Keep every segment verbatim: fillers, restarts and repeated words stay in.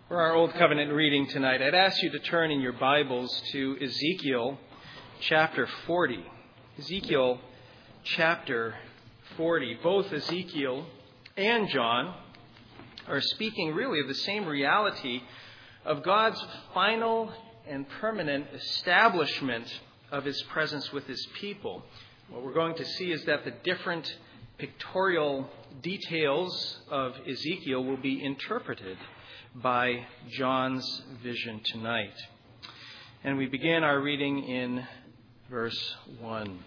For our Old Covenant reading tonight, I'd ask you to turn in your Bibles to Ezekiel chapter forty. Ezekiel chapter forty. Both Ezekiel and John are speaking really of the same reality of God's final and permanent establishment of his presence with his people. What we're going to see is that the different pictorial details of Ezekiel will be interpreted by John's vision tonight. And we begin our reading in verse one.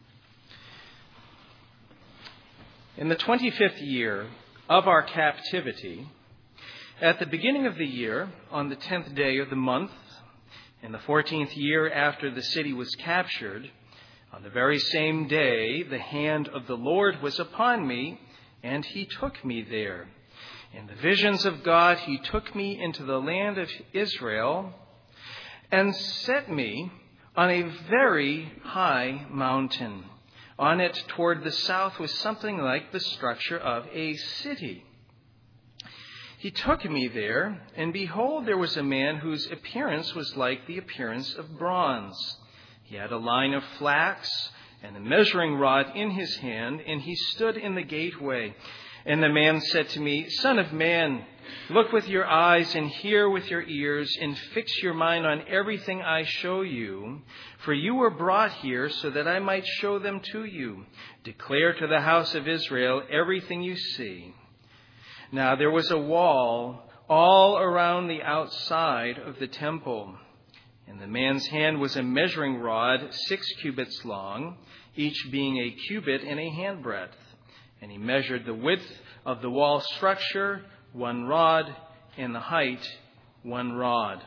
In the twenty-fifth year of our captivity, at the beginning of the year, on the tenth day of the month, in the fourteenth year after the city was captured, on the very same day the hand of the Lord was upon me, and he took me there. In the visions of God, he took me into the land of Israel and set me on a very high mountain. On it, toward the south, was something like the structure of a city. He took me there, and behold, there was a man whose appearance was like the appearance of bronze. He had a line of flax and a measuring rod in his hand, and he stood in the gateway. And the man said to me, Son of man, look with your eyes and hear with your ears and fix your mind on everything I show you. For you were brought here so that I might show them to you. Declare to the house of Israel everything you see. Now there was a wall all around the outside of the temple. In the man's hand was a measuring rod, six cubits long, each being a cubit and a handbreadth. And he measured the width of the wall structure, one rod, and the height, one rod.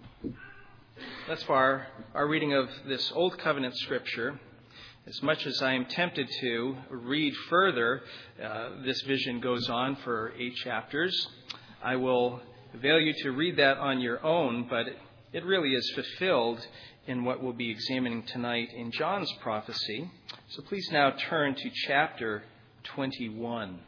Thus far, our reading of this Old Covenant scripture, as much as I am tempted to read further, uh, this vision goes on for eight chapters. I will avail you to read that on your own, but it really is fulfilled in what we'll be examining tonight in John's prophecy. So please now turn to chapter twenty-one.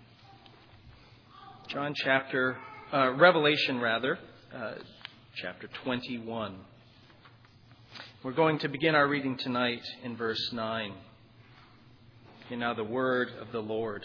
John chapter, uh, Revelation rather, uh, chapter twenty-one. We're going to begin our reading tonight in verse nine. Hear now the word of the Lord.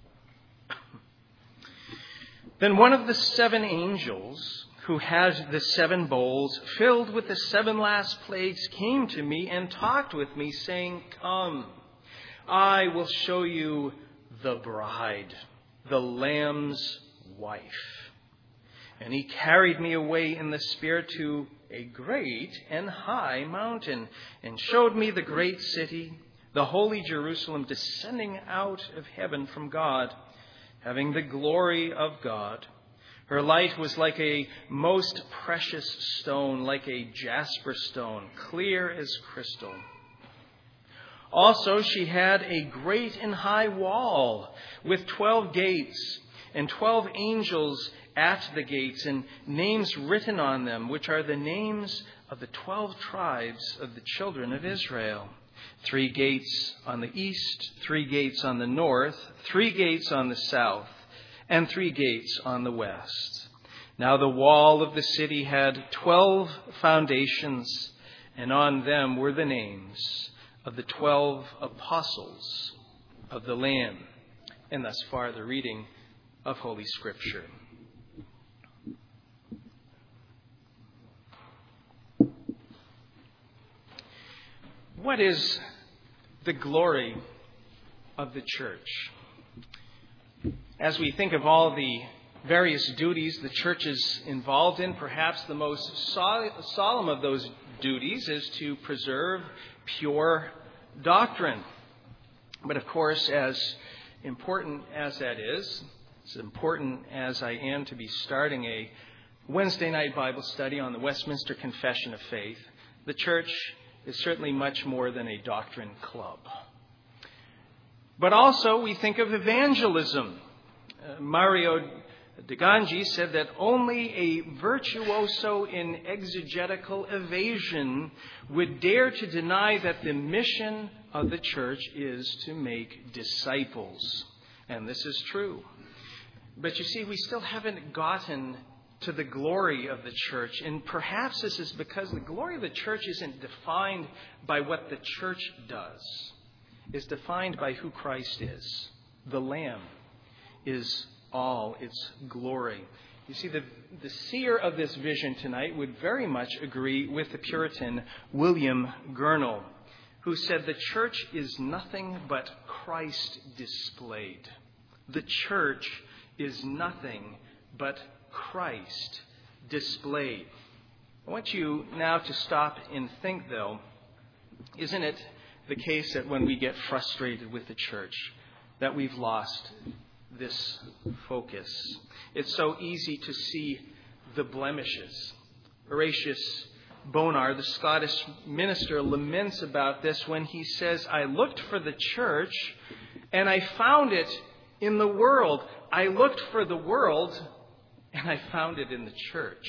Then one of the seven angels who had the seven bowls filled with the seven last plagues came to me and talked with me, saying, Come, I will show you the bride, the Lamb's wife. And he carried me away in the Spirit to a great and high mountain, and showed me the great city, the holy Jerusalem, descending out of heaven from God, having the glory of God. Her light was like a most precious stone, like a jasper stone, clear as crystal. Also, she had a great and high wall with twelve gates and twelve angels at the gates and names written on them, which are the names of the twelve tribes of the children of Israel. Three gates on the east, three gates on the north, three gates on the south, and three gates on the west. Now the wall of the city had twelve foundations, and on them were the names of the twelve apostles of the Lamb. And thus far the reading of Holy Scripture. What is the glory of the church? As we think of all the various duties the church is involved in, perhaps the most solemn of those duties is to preserve pure doctrine. But of course, as important as that is, as important as I am to be starting a Wednesday night Bible study on the Westminster Confession of Faith, the church is certainly much more than a doctrine club. But also we think of evangelism. Uh, Mario de Ganji said that only a virtuoso in exegetical evasion would dare to deny that the mission of the church is to make disciples. And this is true. But you see, we still haven't gotten to the glory of the church. And perhaps this is because the glory of the church isn't defined by what the church does. It's defined by who Christ is. The Lamb is all its glory. You see, the, the seer of this vision tonight would very much agree with the Puritan William Gurnall, who said the church is nothing but Christ displayed. The church is nothing but Christ displayed. I want you now to stop and think, though, isn't it the case that when we get frustrated with the church, that we've lost this focus? It's so easy to see the blemishes. Horatius Bonar, the Scottish minister, laments about this when he says, I looked for the church and I found it in the world. I looked for the world and I found it in the church.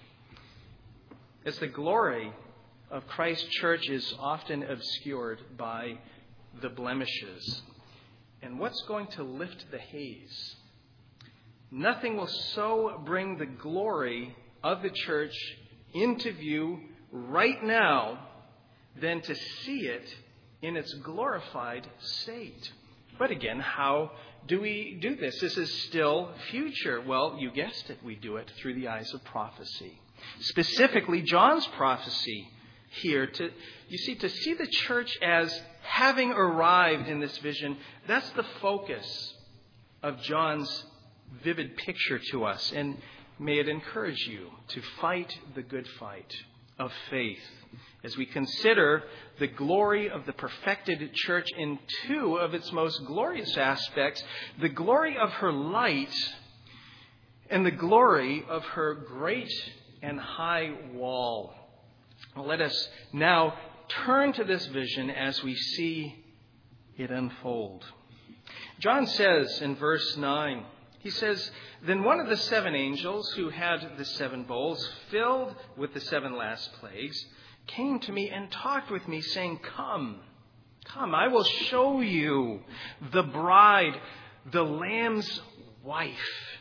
As the glory of Christ's church is often obscured by the blemishes. And what's going to lift the haze? Nothing will so bring the glory of the church into view right now than to see it in its glorified state. But again, how do we do this? This is still future. Well, you guessed it, we do it through the eyes of prophecy. Specifically, John's prophecy here. To, you see, to see the church as having arrived in this vision, that's the focus of John's vivid picture to us. And may it encourage you to fight the good fight of faith as we consider the glory of the perfected church in two of its most glorious aspects, the glory of her light and the glory of her great and high wall. Well, let us now turn to this vision as we see it unfold. John says in verse nine, he says, Then one of the seven angels who had the seven bowls filled with the seven last plagues came to me and talked with me, saying, Come, come, I will show you the bride, the Lamb's wife.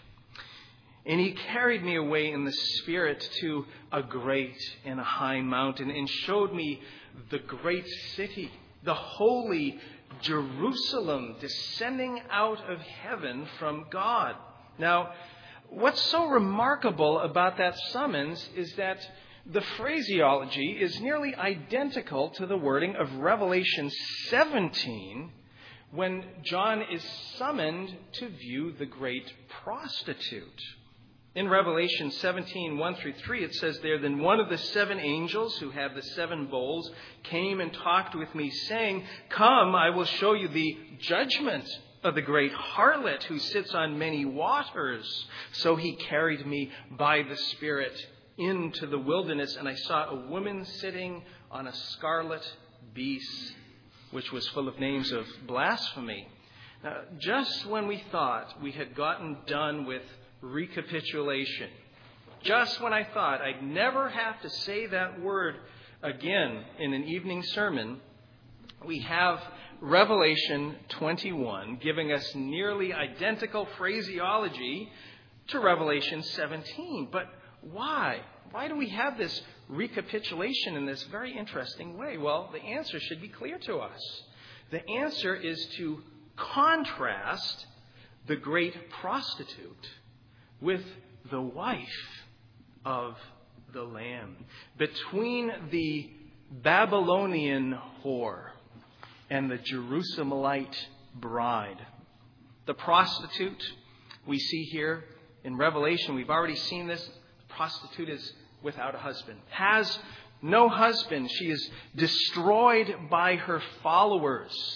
And he carried me away in the Spirit to a great and a high mountain and showed me the great city, the holy Jerusalem, descending out of heaven from God. Now, what's so remarkable about that summons is that the phraseology is nearly identical to the wording of Revelation seventeen, when John is summoned to view the great prostitute. In Revelation seventeen, one through three, it says there, Then one of the seven angels who had the seven bowls came and talked with me, saying, Come, I will show you the judgment of the great harlot who sits on many waters. So he carried me by the Spirit into the wilderness, and I saw a woman sitting on a scarlet beast, which was full of names of blasphemy. Now, just when we thought we had gotten done with recapitulation, just when I thought I'd never have to say that word again in an evening sermon, we have Revelation twenty-one giving us nearly identical phraseology to Revelation seventeen. But why? Why do we have this recapitulation in this very interesting way? Well, the answer should be clear to us. The answer is to contrast the great prostitute with the wife of the Lamb, between the Babylonian whore and the Jerusalemite bride. The prostitute we see here in Revelation, we've already seen this. The prostitute is without a husband, has no husband. She is destroyed by her followers.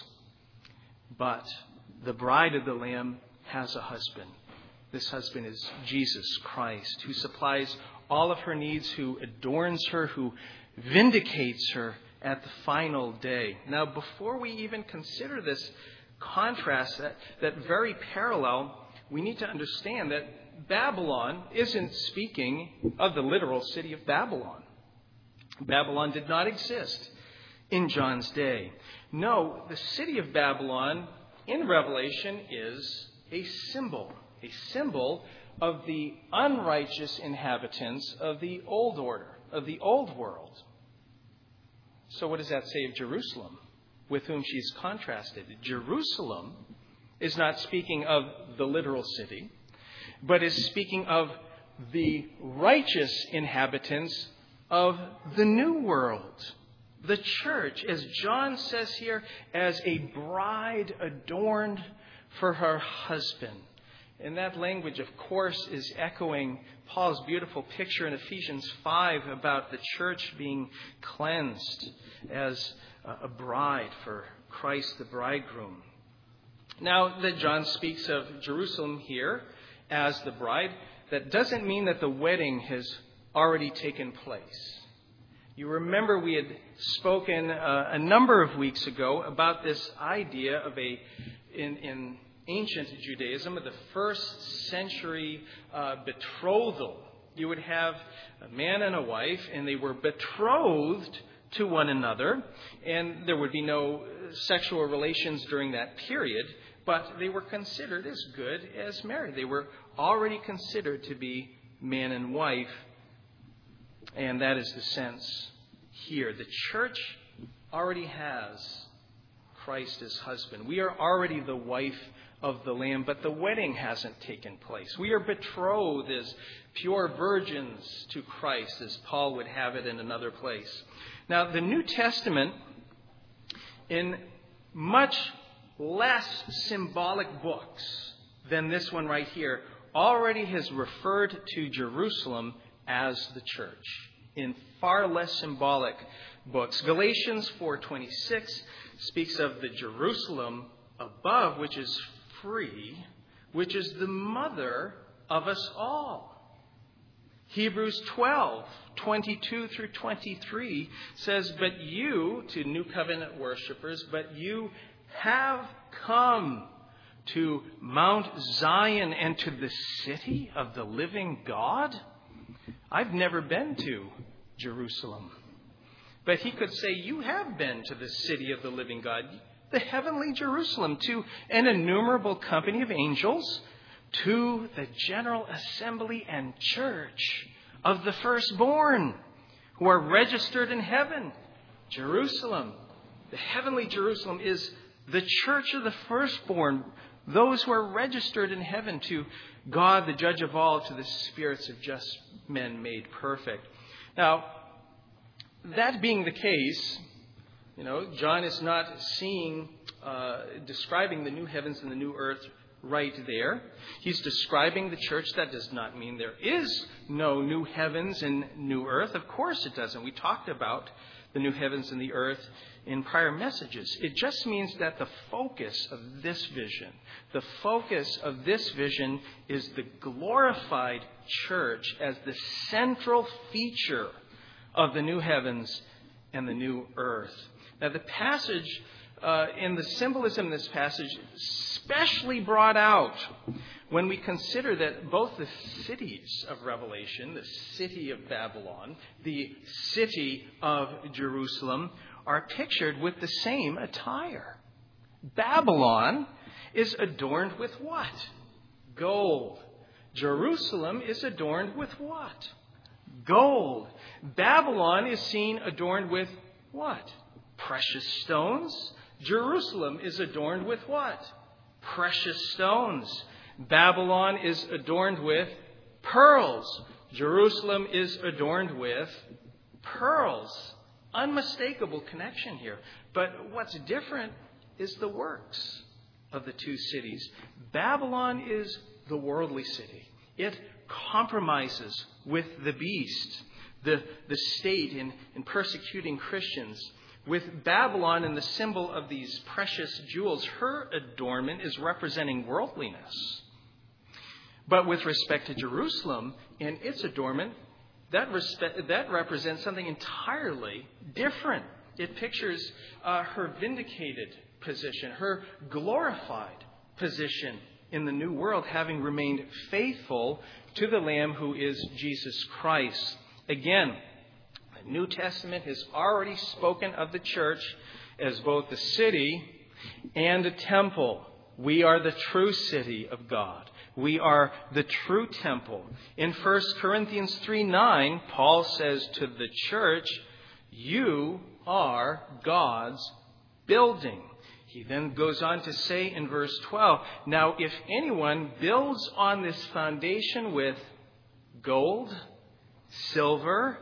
But the bride of the Lamb has a husband. This husband is Jesus Christ, who supplies all of her needs, who adorns her, who vindicates her at the final day. Now, before we even consider this contrast, that, that very parallel, we need to understand that Babylon isn't speaking of the literal city of Babylon. Babylon did not exist in John's day. No, the city of Babylon in Revelation is a symbol, a symbol of the unrighteous inhabitants of the old order, of the old world. So what does that say of Jerusalem, with whom she's contrasted? Jerusalem is not speaking of the literal city, but is speaking of the righteous inhabitants of the new world. The church, as John says here, as a bride adorned for her husband. And that language, of course, is echoing Paul's beautiful picture in Ephesians five about the church being cleansed as a bride for Christ the bridegroom. Now that John speaks of Jerusalem here as the bride, that doesn't mean that the wedding has already taken place. You remember we had spoken uh, a number of weeks ago about this idea of a, in, in ancient Judaism, of the first century uh, betrothal. You would have a man and a wife, and they were betrothed to one another, and there would be no sexual relations during that period, but they were considered as good as married. They were already considered to be man and wife, and that is the sense here. The church already has Christ as husband. We are already the wife of the Lamb, but the wedding hasn't taken place. We are betrothed as pure virgins to Christ, as Paul would have it in another place. Now, the New Testament, in much less symbolic books than this one right here, already has referred to Jerusalem as the church in far less symbolic books. Galatians four twenty-six speaks of the Jerusalem above, which is free, which is the mother of us all. Hebrews twelve twenty-two through twenty-three says, "But you," to New Covenant worshipers, "but you have come to Mount Zion and to the city of the living God." I've never been to Jerusalem. But he could say, you have been to the city of the living God, the heavenly Jerusalem, to an innumerable company of angels, to the general assembly and church of the firstborn who are registered in heaven. Jerusalem, the heavenly Jerusalem, is the church of the firstborn, those who are registered in heaven, to God, the judge of all, to the spirits of just men made perfect. Now, that being the case, you know, John is not seeing, uh, describing the new heavens and the new earth right there. He's describing the church. That does not mean there is no new heavens and new earth. Of course it doesn't. We talked about the new heavens and the earth in prior messages. It just means that the focus of this vision, the focus of this vision is the glorified church as the central feature of the new heavens and the new earth. Now, the passage, uh, in the symbolism in this passage, especially brought out when we consider that both the cities of Revelation, the city of Babylon, the city of Jerusalem, are pictured with the same attire. Babylon is adorned with what? Gold. Jerusalem is adorned with what? Gold. Babylon is seen adorned with what? Precious stones. Jerusalem is adorned with what? Precious stones. Babylon is adorned with pearls. Jerusalem is adorned with pearls. Unmistakable connection here. But what's different is the works of the two cities. Babylon is the worldly city. It compromises with the beast, the, the state in, in persecuting Christians. With Babylon and the symbol of these precious jewels, her adornment is representing worldliness. But with respect to Jerusalem and its adornment, that, respe- that represents something entirely different. It pictures uh, her vindicated position, her glorified position in the new world, having remained faithful to the Lamb who is Jesus Christ. Again, the New Testament has already spoken of the church as both the city and a temple. We are the true city of God. We are the true temple. In First Corinthians three nine, Paul says to the church, you are God's building. He then goes on to say in verse twelve, now if anyone builds on this foundation with gold, silver,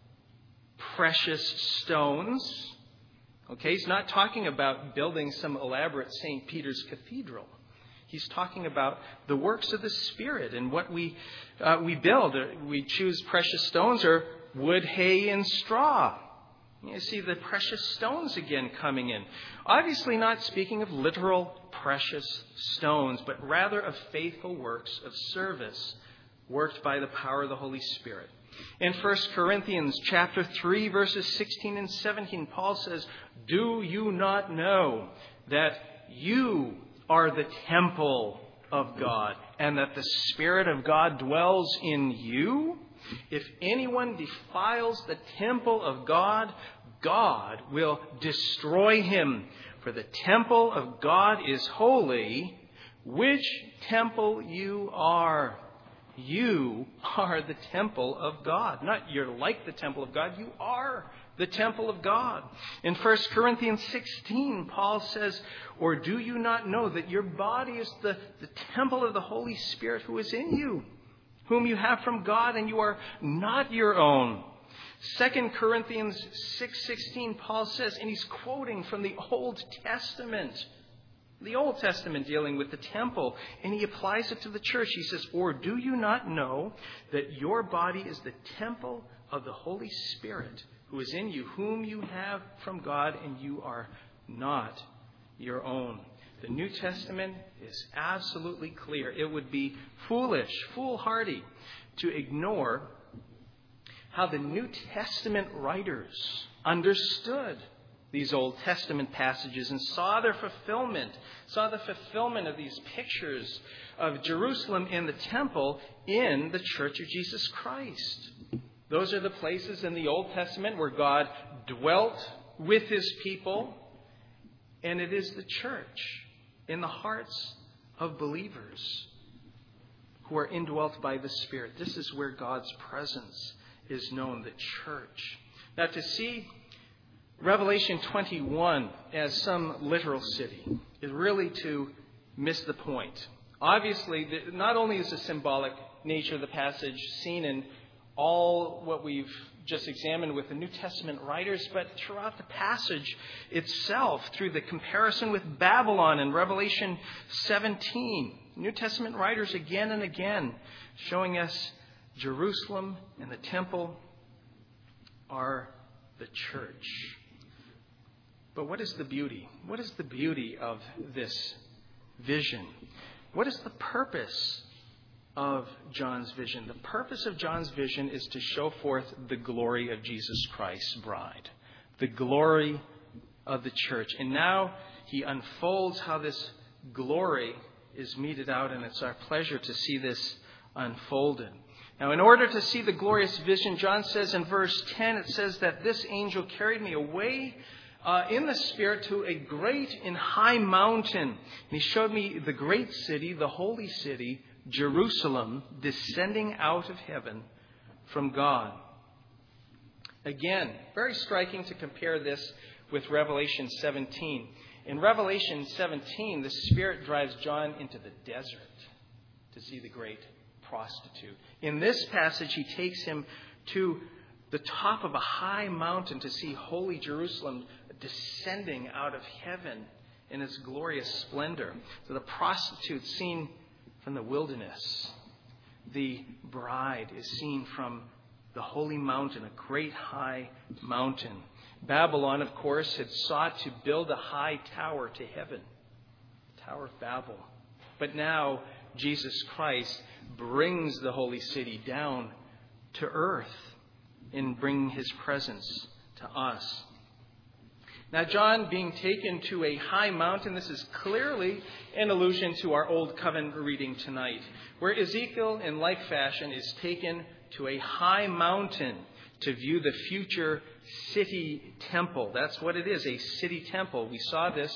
precious stones. Okay, he's not talking about building some elaborate Saint Peter's Cathedral. He's talking about the works of the Spirit and what we uh, we build. We choose precious stones or wood, hay, and straw. You see the precious stones again coming in. Obviously not speaking of literal precious stones, but rather of faithful works of service worked by the power of the Holy Spirit. In First Corinthians chapter three, verses sixteen and seventeen, Paul says, do you not know that you are the temple of God and that the Spirit of God dwells in you? If anyone defiles the temple of God, God will destroy him. For the temple of God is holy, which temple you are. You are the temple of God. Not you're like the temple of God. You are the temple of God. In First Corinthians sixteen, Paul says, or do you not know that your body is the, the temple of the Holy Spirit who is in you, whom you have from God, and you are not your own? Second Corinthians six sixteen, Paul says, and he's quoting from the Old Testament, the Old Testament dealing with the temple, and he applies it to the church. He says, or do you not know that your body is the temple of the Holy Spirit who is in you, whom you have from God, and you are not your own? The New Testament is absolutely clear. It would be foolish, foolhardy to ignore how the New Testament writers understood these Old Testament passages and saw their fulfillment, saw the fulfillment of these pictures of Jerusalem and the temple in the Church of Jesus Christ. Those are the places in the Old Testament where God dwelt with his people, and it is the church in the hearts of believers who are indwelt by the Spirit. This is where God's presence is known, the church. Now, to see Revelation twenty-one as some literal city is really to miss the point. Obviously, not only is the symbolic nature of the passage seen in all what we've just examined with the New Testament writers, but throughout the passage itself, through the comparison with Babylon in Revelation seventeen. New Testament writers again and again showing us Jerusalem and the temple are the church. But what is the beauty? What is the beauty of this vision? What is the purpose of John's vision? The purpose of John's vision is to show forth the glory of Jesus Christ's bride, the glory of the church. And now he unfolds how this glory is meted out, and it's our pleasure to see this unfolded. Now, in order to see the glorious vision, John says in verse ten, it says that this angel carried me away uh, in the Spirit to a great and high mountain. And he showed me the great city, the holy city, Jerusalem, descending out of heaven from God. Again, very striking to compare this with Revelation seventeen. In Revelation seventeen, the Spirit drives John into the desert to see the great prostitute. In this passage, he takes him to the top of a high mountain to see holy Jerusalem descending out of heaven in its glorious splendor. So the prostitute seen from the wilderness. The bride is seen from the holy mountain, a great high mountain. Babylon, of course, had sought to build a high tower to heaven, the Tower of Babel. But now Jesus Christ brings the holy city down to earth in bringing his presence to us. Now, John being taken to a high mountain, this is clearly an allusion to our Old Covenant reading tonight, where Ezekiel, in like fashion, is taken to a high mountain to view the future city temple. That's what it is, a city temple. We saw this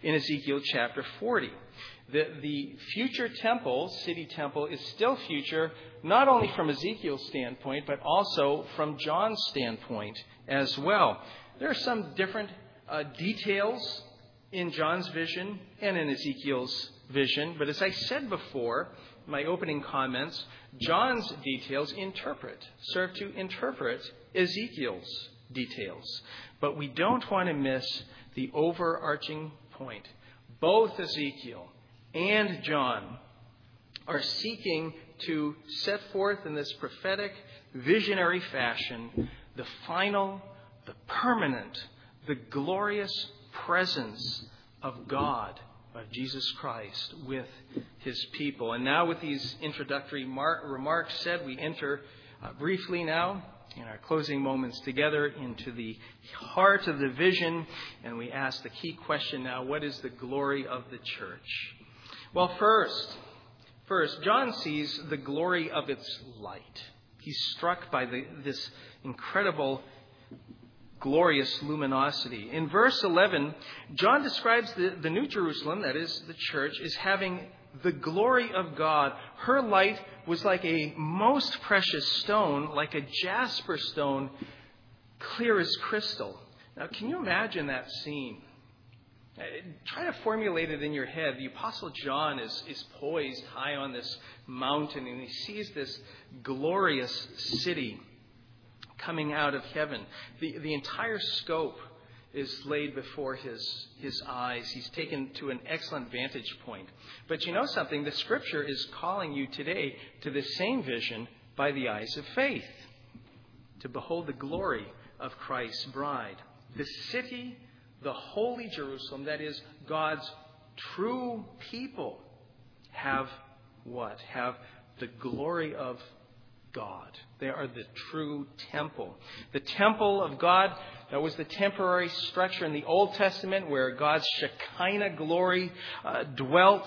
in Ezekiel chapter forty. The, the future temple, city temple, is still future, not only from Ezekiel's standpoint, but also from John's standpoint as well. There are some different uh, details in John's vision and in Ezekiel's vision, but as I said before, my opening comments, John's details interpret, serve to interpret Ezekiel's details. But we don't want to miss the overarching point. Both Ezekiel and John are seeking to set forth in this prophetic, visionary fashion the final, the permanent, the glorious presence of God, of Jesus Christ, with his people. And now with these introductory mar- remarks said, we enter uh, briefly now in our closing moments together into the heart of the vision, and we ask the key question now, what is the glory of the church? Well, first, first, John sees the glory of its light. He's struck by the, this incredible, glorious luminosity. In verse eleven, John describes the, the New Jerusalem, that is the church, as having the glory of God. Her light was like a most precious stone, like a jasper stone, clear as crystal. Now, can you imagine that scene? Try to formulate it in your head. The Apostle John is, is poised high on this mountain, and he sees this glorious city coming out of heaven. The, the entire scope is laid before his, his eyes. He's taken to an excellent vantage point. But you know something? The Scripture is calling you today to the same vision by the eyes of faith, to behold the glory of Christ's bride. The city, the holy Jerusalem, that is God's true people, have what? Have the glory of God. They are the true temple. The temple of God, that was the temporary structure in the Old Testament where God's Shekinah glory uh, dwelt.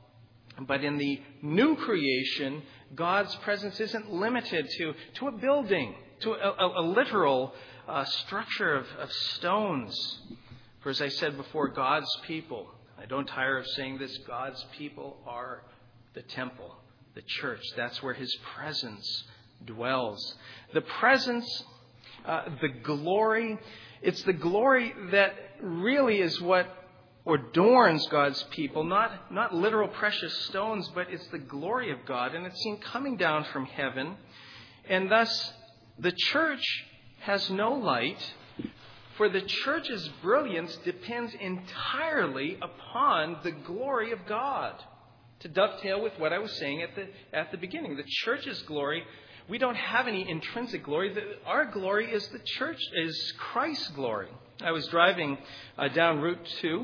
But in the new creation, God's presence isn't limited to, to a building, to a, a, a literal uh, structure of, of stones. For as I said before, God's people, I don't tire of saying this, God's people are the temple, the church. That's where his presence dwells. The presence, uh, the glory, it's the glory that really is what adorns God's people, not, not literal precious stones, but it's the glory of God, and it's seen coming down from heaven. And thus, the church has no light, for the church's brilliance depends entirely upon the glory of God. To dovetail with what I was saying at the at the beginning, the church's glory, we don't have any intrinsic glory. The, our glory is the church, is Christ's glory. I was driving uh, down Route two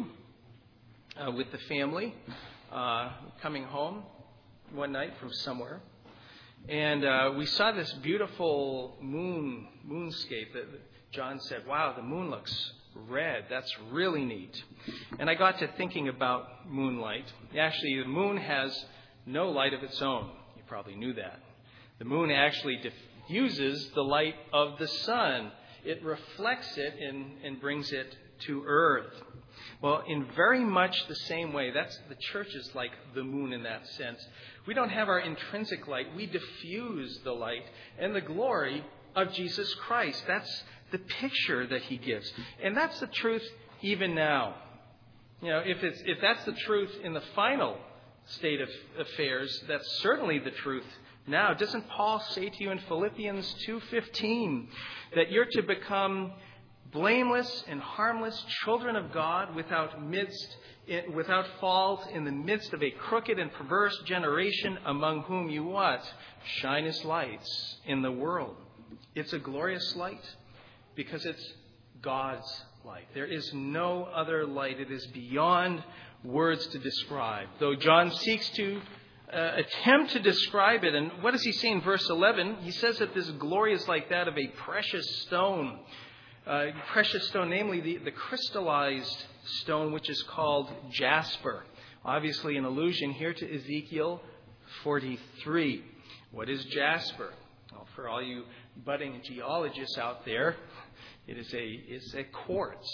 uh, with the family, uh, coming home one night from somewhere, and uh, we saw this beautiful moon moonscape that John said, wow, the moon looks red. That's really neat. And I got to thinking about moonlight. Actually, the moon has no light of its own. You probably knew that. The moon actually diffuses the light of the sun. It reflects it and, and brings it to earth. Well, in very much the same way, that's the church is like the moon in that sense. We don't have our intrinsic light. We diffuse the light and the glory of Jesus Christ. That's the picture that he gives. And that's the truth even now. You know, if it's if that's the truth in the final state of affairs, that's certainly the truth now. Doesn't Paul say to you in Philippians two fifteen that you're to become blameless and harmless children of God without midst without fault in the midst of a crooked and perverse generation among whom you what? Shine as lights in the world. It's a glorious light because it's God's light. There is no other light. It is beyond words to describe. Though John seeks to uh, attempt to describe it. And what does he say in verse eleven? He says that this glory is like that of a precious stone. Uh, precious stone, namely the, the crystallized stone, which is called jasper. Obviously an allusion here to Ezekiel forty-three. What is jasper? Well, for all you budding geologists out there, it is a, it's a quartz.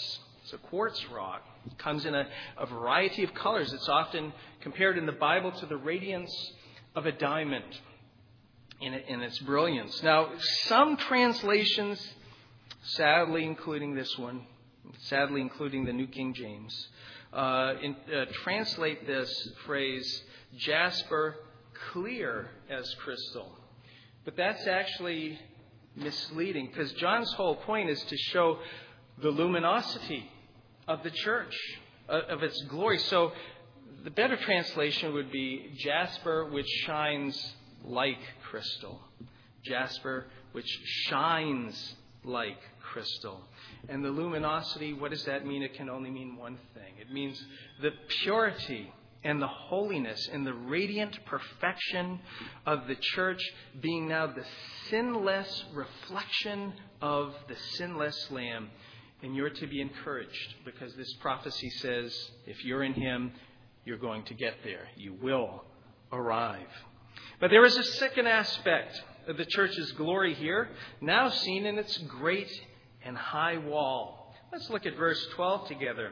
So quartz rock comes in a, a variety of colors. It's often compared in the Bible to the radiance of a diamond in, in its brilliance. Now, some translations, sadly including this one, sadly including the New King James, uh, in, uh, translate this phrase, jasper clear as crystal. But that's actually misleading, because John's whole point is to show the luminosity of the church, uh, of its glory. So the better translation would be jasper which shines like crystal. Jasper which shines like crystal. And the luminosity, what does that mean? It can only mean one thing. It means the purity and the holiness and the radiant perfection of the church being now the sinless reflection of the sinless Lamb. And you're to be encouraged, because this prophecy says if you're in Him, you're going to get there. You will arrive. But there is a second aspect of the church's glory here, now seen in its great and high wall. Let's look at verse twelve together.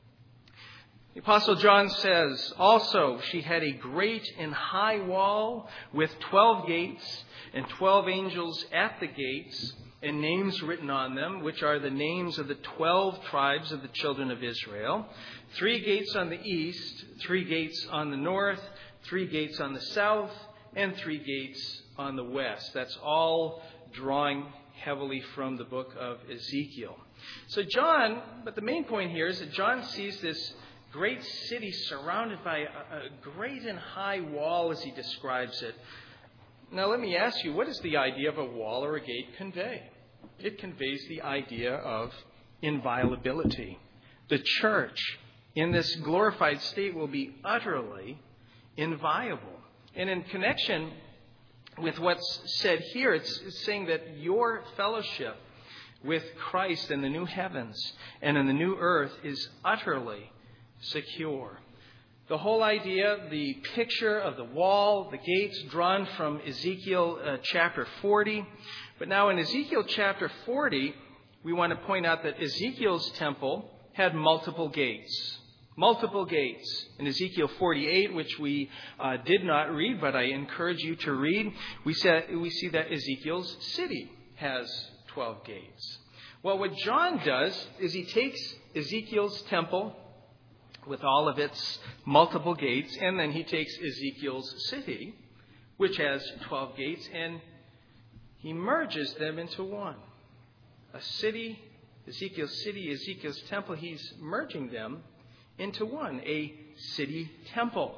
The Apostle John says, also she had a great and high wall with twelve gates and twelve angels at the gates, and names written on them, which are the names of the twelve tribes of the children of Israel. Three gates on the east, three gates on the north, three gates on the south, and three gates on the west. That's all drawing heavily from the book of Ezekiel. So John, but the main point here is that John sees this great city surrounded by a, a great and high wall, as he describes it. Now let me ask you, what does the idea of a wall or a gate convey? It conveys the idea of inviolability. The church in this glorified state will be utterly inviolable. And in connection with what's said here, it's, it's saying that your fellowship with Christ in the new heavens and in the new earth is utterly secure. The whole idea, the picture of the wall, the gates, drawn from Ezekiel uh, chapter forty. But now in Ezekiel chapter forty, we want to point out that Ezekiel's temple had multiple gates. Multiple gates. In Ezekiel forty-eight, which we uh, did not read, but I encourage you to read, we, said, we see that Ezekiel's city has twelve gates. Well, what John does is he takes Ezekiel's temple with all of its multiple gates, and then he takes Ezekiel's city, which has twelve gates, and he merges them into one. A city, Ezekiel's city, Ezekiel's temple, he's merging them into one. A city temple.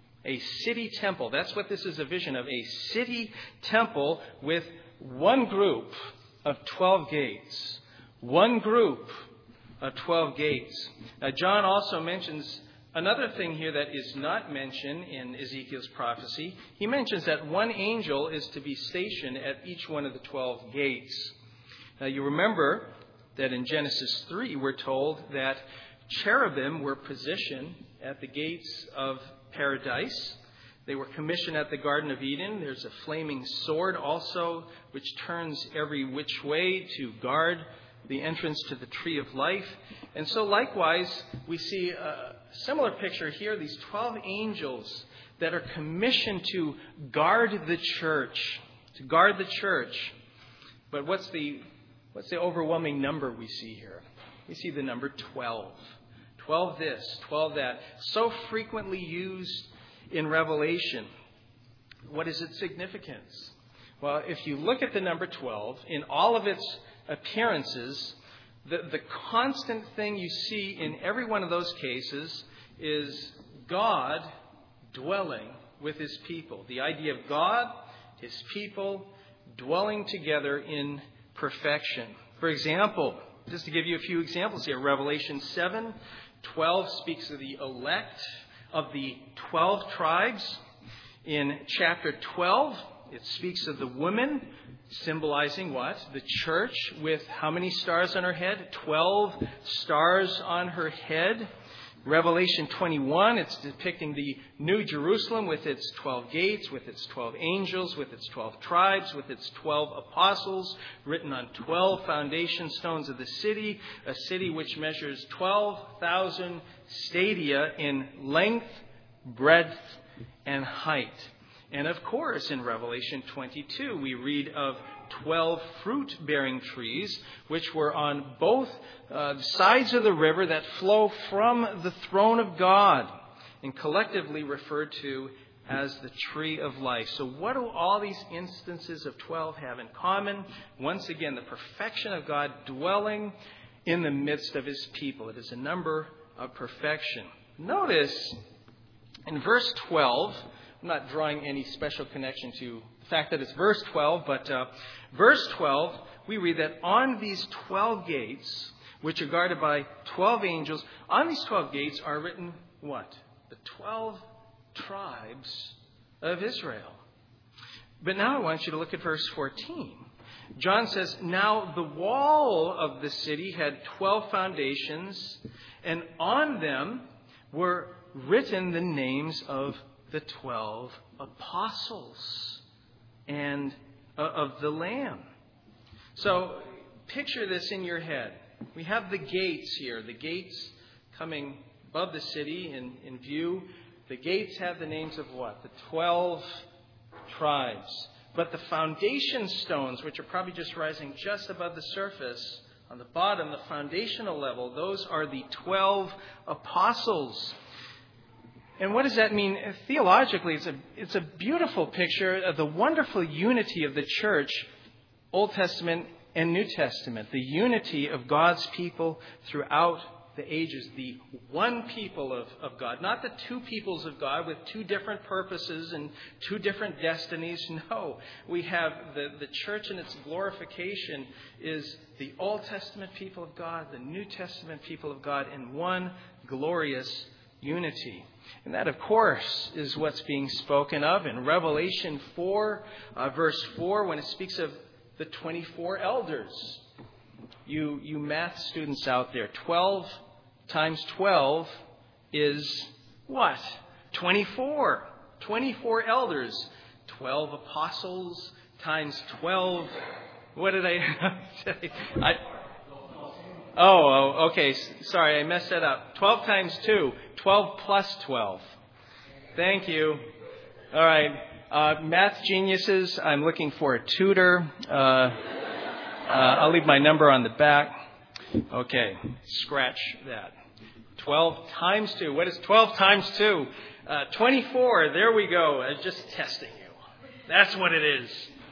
A city temple. That's what this is a vision of. A city temple with one group of twelve gates. One group of twelve gates. Now, John also mentions another thing here that is not mentioned in Ezekiel's prophecy. He mentions that one angel is to be stationed at each one of the twelve gates. Now, you remember that in Genesis three, we're told that cherubim were positioned at the gates of paradise. They were commissioned at the Garden of Eden. There's a flaming sword also, which turns every which way to guard the entrance to the tree of life. And so likewise, we see a similar picture here, these twelve angels that are commissioned to guard the church, to guard the church. But what's the what's the overwhelming number we see here? We see the number twelve. twelve this, twelve that. So frequently used in Revelation. What is its significance? Well, if you look at the number twelve, in all of its appearances, the, the constant thing you see in every one of those cases is God dwelling with His people. The idea of God, His people, dwelling together in perfection. For example, just to give you a few examples here, Revelation seven twelve speaks of the elect of the twelve tribes. In chapter twelve, it speaks of the woman, symbolizing what? The church, with how many stars on her head? Twelve stars on her head. Revelation twenty-one, it's depicting the New Jerusalem with its twelve gates, with its twelve angels, with its twelve tribes, with its twelve apostles, written on twelve foundation stones of the city, a city which measures twelve thousand stadia in length, breadth, and height. And of course, in Revelation twenty-two, we read of twelve fruit-bearing trees, which were on both uh, sides of the river that flow from the throne of God, and collectively referred to as the tree of life. So what do all these instances of twelve have in common? Once again, the perfection of God dwelling in the midst of his people. It is a number of perfection. Notice in verse twelve, I'm not drawing any special connection to the fact that it's verse twelve, but uh, verse twelve, we read that on these twelve gates, which are guarded by twelve angels, on these twelve gates are written what? The twelve tribes of Israel. But now I want you to look at verse fourteen. John says, now the wall of the city had twelve foundations, and on them were written the names of the twelve apostles and uh, of the Lamb. So picture this in your head. We have the gates here, the gates coming above the city in, in view. The gates have the names of what? The twelve tribes. But the foundation stones, which are probably just rising just above the surface, on the bottom, the foundational level, those are the twelve apostles. And what does that mean theologically? It's a, it's a beautiful picture of the wonderful unity of the church, Old Testament and New Testament. The unity of God's people throughout the ages. The one people of, of God. Not the two peoples of God with two different purposes and two different destinies. No. We have the, the church in its glorification is the Old Testament people of God, the New Testament people of God in one glorious unity. And that, of course, is what's being spoken of in Revelation four, uh, verse four, when it speaks of the twenty-four elders. You, you math students out there, twelve times twelve is what? twenty-four. twenty-four elders. twelve apostles times twelve. What did I say? I, Oh, oh, okay. Sorry, I messed that up. twelve times two. twelve plus twelve. Thank you. All right. Uh, math geniuses, I'm looking for a tutor. Uh, uh, I'll leave my number on the back. Okay. Scratch that. twelve times two. What is twelve times two? Uh, twenty-four. There we go. I'm just testing you. That's what it is.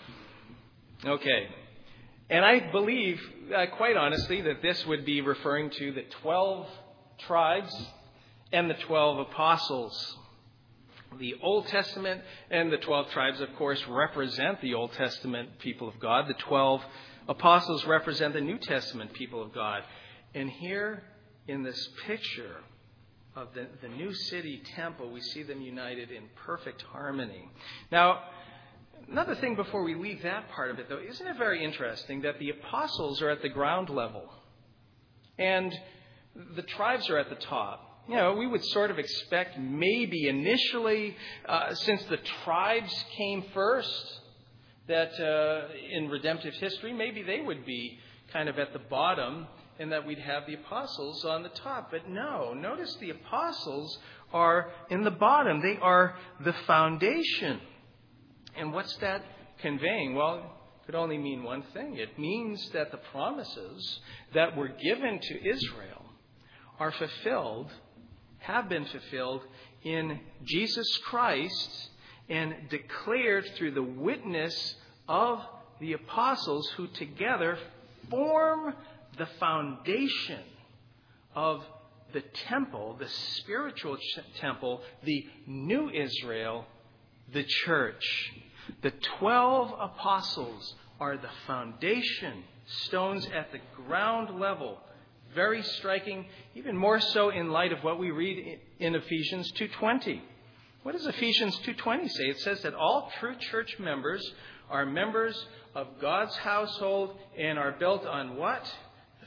Okay. And I believe, uh, quite honestly, that this would be referring to the twelve tribes and the twelve apostles. The Old Testament and the twelve tribes, of course, represent the Old Testament people of God. The twelve apostles represent the New Testament people of God. And here in this picture of the, the new city temple, we see them united in perfect harmony. Now, another thing before we leave that part of it, though, isn't it very interesting that the apostles are at the ground level and the tribes are at the top? You know, we would sort of expect maybe initially, uh, since the tribes came first, that uh, in redemptive history, maybe they would be kind of at the bottom and that we'd have the apostles on the top. But no, notice the apostles are in the bottom. They are the foundation. And what's that conveying? Well, it could only mean one thing. It means that the promises that were given to Israel are fulfilled, have been fulfilled in Jesus Christ and declared through the witness of the apostles who together form the foundation of the temple, the spiritual temple, the new Israel, the church. The twelve apostles are the foundation stones at the ground level. Very striking, even more so in light of what we read in Ephesians two twenty. What does Ephesians two twenty say? It says that all true church members are members of God's household and are built on what? The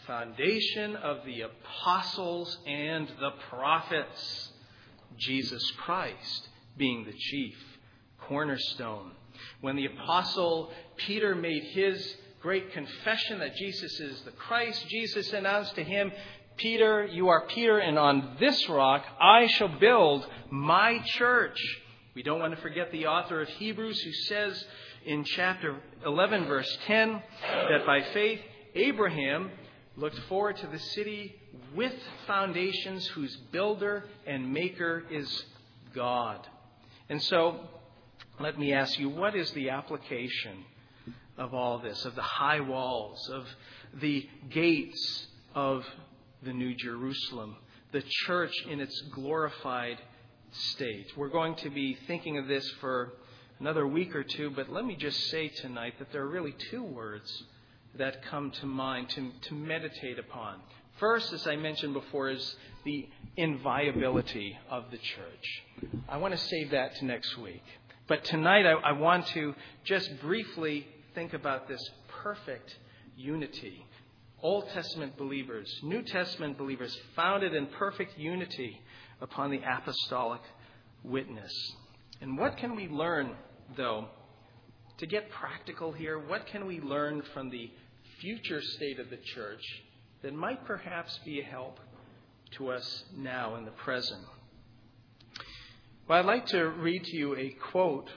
foundation of the apostles and the prophets, Jesus Christ being the chief cornerstone. When the apostle Peter made his great confession that Jesus is the Christ, Jesus announced to him, Peter, you are Peter, and on this rock I shall build my church. We don't want to forget the author of Hebrews, who says in chapter eleven, verse ten, that by faith Abraham looked forward to the city with foundations, whose builder and maker is God. And so, let me ask you, what is the application of all this, of the high walls, of the gates of the New Jerusalem, the church in its glorified state? We're going to be thinking of this for another week or two, but let me just say tonight that there are really two words that come to mind to, to meditate upon. First, as I mentioned before, is the inviolability of the church. I want to save that to next week. But tonight I, I want to just briefly think about this perfect unity. Old Testament believers, New Testament believers, founded in perfect unity upon the apostolic witness. And what can we learn, though, to get practical here? What can we learn from the future state of the church that might perhaps be a help to us now in the present? Well, I'd like to read to you a quote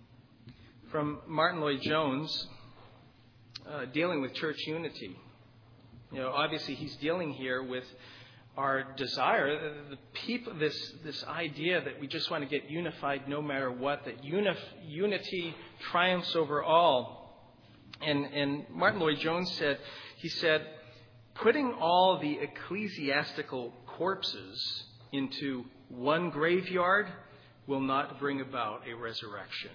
from Martin Lloyd-Jones uh, dealing with church unity. You know, obviously he's dealing here with our desire, the people, this this idea that we just want to get unified no matter what, that unif, unity triumphs over all. And and Martin Lloyd-Jones said, he said, putting all the ecclesiastical corpses into one graveyard will not bring about a resurrection.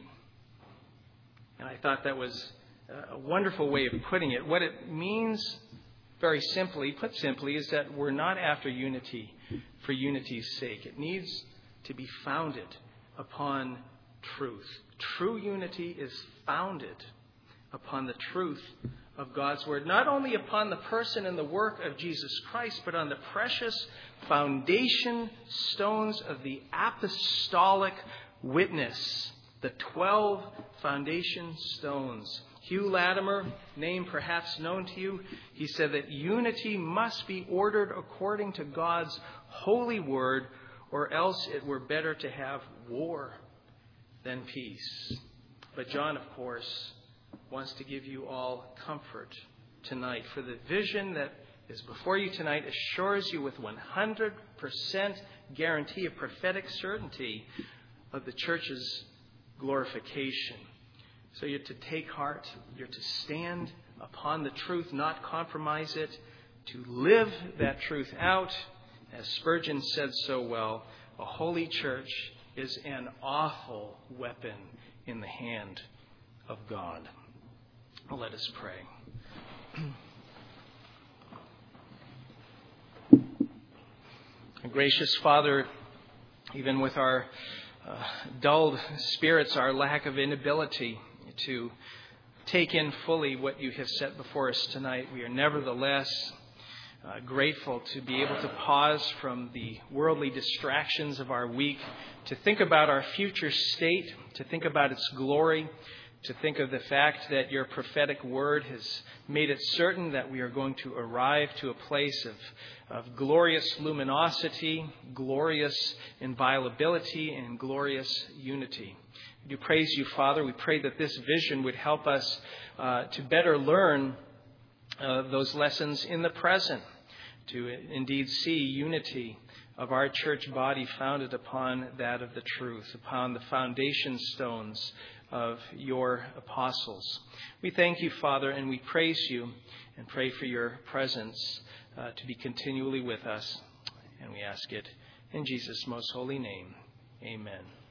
And I thought that was a wonderful way of putting it. What it means, very simply, put simply, is that we're not after unity for unity's sake. It needs to be founded upon truth. True unity is founded upon the truth of God's Word, not only upon the person and the work of Jesus Christ, but on the precious foundation stones of the apostolic witness, the twelve foundation stones. Hugh Latimer, name perhaps known to you, he said that unity must be ordered according to God's holy word, or else it were better to have war than peace. But John, of course, wants to give you all comfort tonight, for the vision that is before you tonight assures you with one hundred percent guarantee of prophetic certainty of the church's glorification. So you're to take heart, you're to stand upon the truth, not compromise it, to live that truth out. As Spurgeon said so well, a holy church is an awful weapon in the hand of God. Well, let us pray. Gracious Father, even with our uh, dulled spirits, our lack of inability to take in fully what you have set before us tonight, we are nevertheless uh, grateful to be able to pause from the worldly distractions of our week, to think about our future state, to think about its glory, to think of the fact that your prophetic word has made it certain that we are going to arrive to a place of, of glorious luminosity, glorious inviolability, and glorious unity. We do praise you, Father. We pray that this vision would help us uh, to better learn uh, those lessons in the present, to indeed see unity of our church body founded upon that of the truth, upon the foundation stones of your apostles. We thank you, Father, and we praise you and pray for your presence uh, to be continually with us. And we ask it in Jesus' most holy name. Amen.